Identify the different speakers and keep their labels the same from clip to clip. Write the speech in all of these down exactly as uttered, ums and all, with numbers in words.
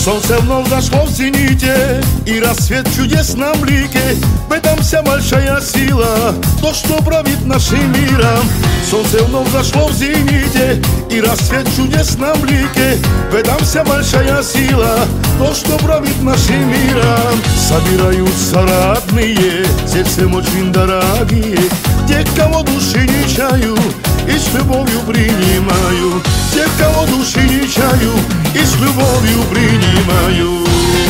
Speaker 1: Солнце вновь зашло в зените, и рассвет в чудесном лике. В этом вся большая сила, то, что правит нашим миром. Солнце вновь зашло в зените, и рассвет в чудесном лике. В этом вся большая сила, то, что правит нашим миром. Собираются родные, сердцем очень дорогие, те, кого души не чаю, и с любовью принимаю. Те, кого души не чаю, и с любовью принимаю.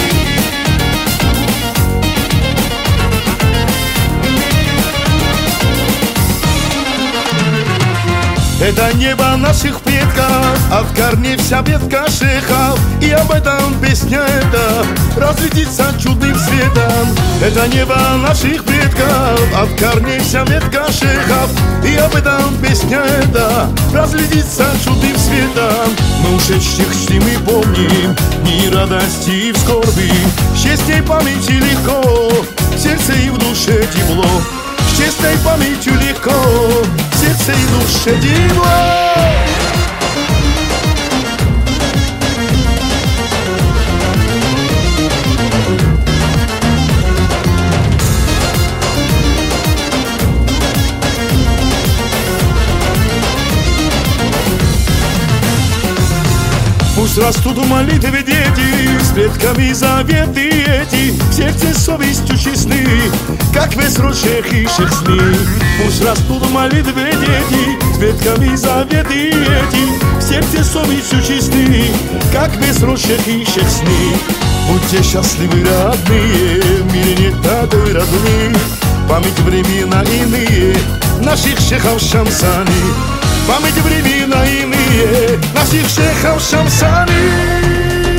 Speaker 1: Это небо наших предков, от корней вся ветка шехов, и об этом песня эта разлетится чудным светом. Это небо наших предков, от корней вся ветка шехов, и об этом песня эта разлетится чудным светом. Мы ушедших чтим и помним, дни радости и в скорби, с честной памяти легко, в сердце и в душе тепло. С честной памятью легко, в сердце и душе тепло. Пусть растут в молитве дети, с предками заветы эти, в сердце совестью честны, как весь ручей хищих сны. Пусть растут в молитве дети, с предками заветы эти, в сердце совестью честны, как весь ручей хищих сны. Будьте счастливы, родные, в мире нет такой разлуки, память времена иные наших шейхов Шамсани. Память времена иные наших шейхов Шамсани.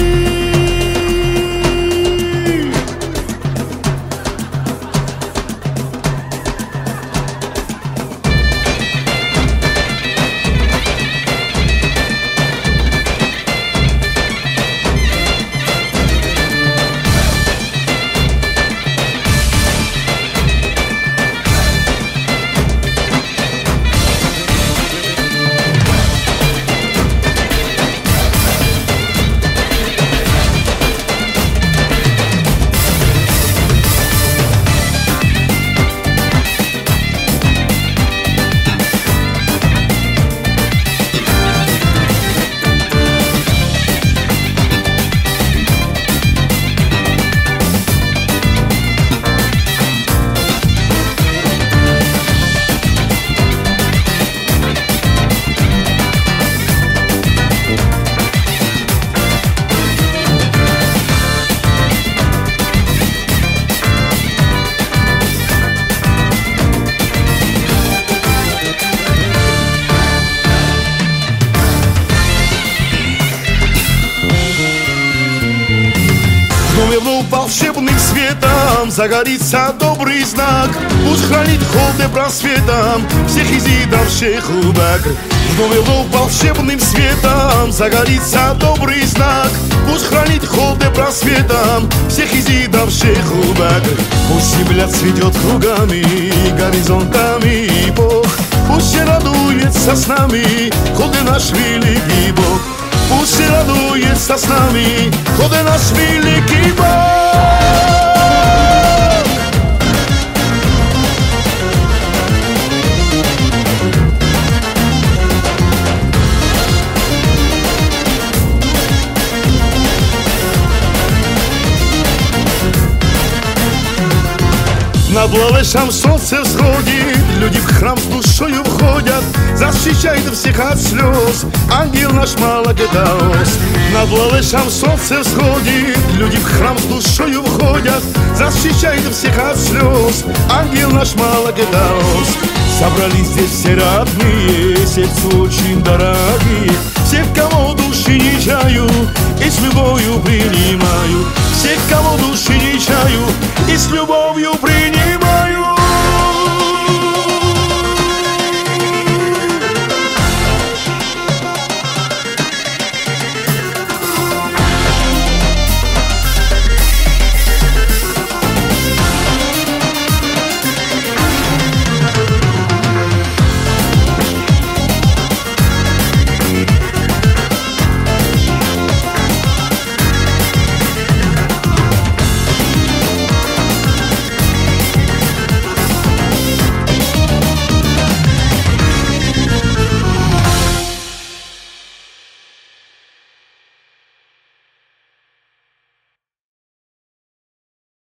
Speaker 1: Волшебным светом загорится добрый знак, пусть хранит холде просветом всех изидов шейху Бакр. Вновь вновь волшебным светом загорится добрый знак, пусть хранит холде просветом всех изидов шейху Бакр. Пусть земля цветет кругами, горизонтами и Бог, пусть радуется с нами холде наш великий Бог. Пусть радуется с нами холде наш великий Бог. Над Лалешем солнце всходит, люди в храм с душою входят, защищает всех от слез ангел наш Малакетаос. Над Лалешем солнце всходит, люди в храм с душою входят, защищает всех от слез ангел наш Малакетаос. Собрались здесь все родные, сердцу очень дорогие, всех, кого души не чаю, и с любовью принимаю. Всех, кого души не чаю, и с любовью принимаю.